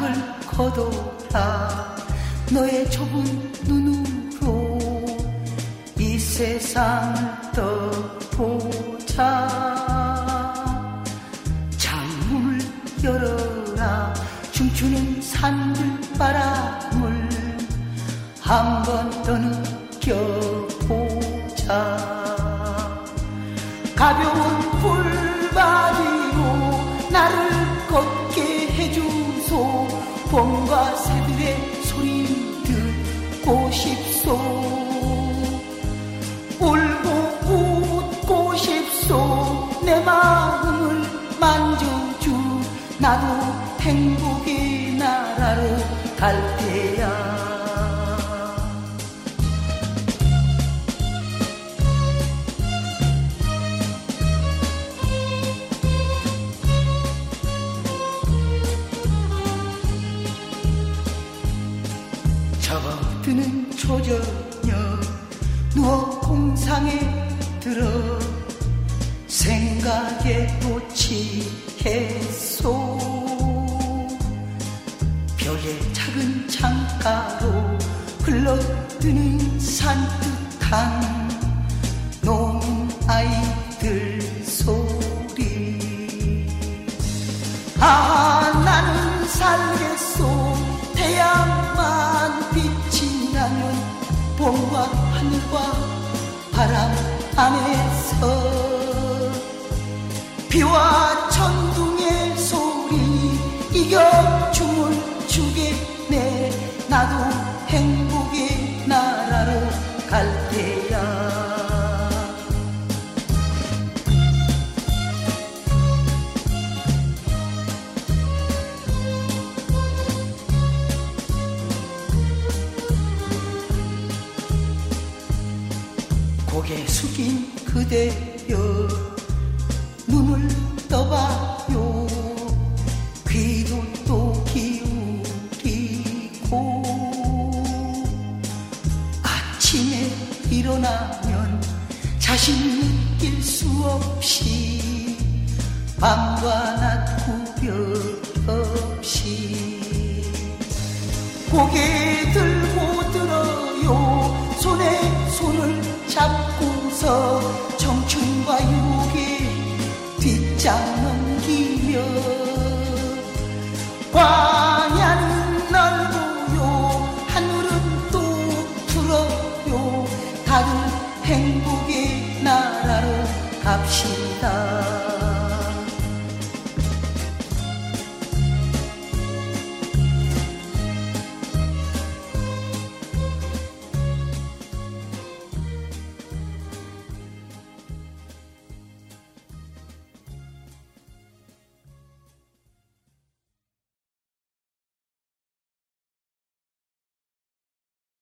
낙을 거둬라. 너의 좁은 눈으로 이 세상을 떠보자. 창문을 열어라. 춤추는 산들 바람을 한번 더 느껴보자. 가벼운 불바디로 나를 걷게 해주소. 봄과 새들의 소리 듣고 싶소. 울고 웃고 싶소. 내 마음을 만져주. 나도 행복의 나라로 갈 테야. 저드는 초저녁 누워 공상에 들어 생각에 또 취했소. 벽의 작은 창가로 흘러드는 산뜻한 노는 아이들 소리. 아, 나는 살겠소. 태양만 빛이 나면 봄과 하늘과 바람 안에서 비와 천둥의 소리 이겨 춤을 추겠네. 나도 행복의 나라로 갈 테야. 고개 숙인 그대여 눈을 떠봐요. 귀도 또 기울이고 아침에 일어나면 자신 느낄 수 없이 밤과 낮 구별 없이 고개 들고 들어요. 손에 손을 잡고서 청춘과 유혹에 뒷장 넘기며 광야는 넓고요. 하늘은 또 푸르요. 다들 행복의 나라로 갑시다.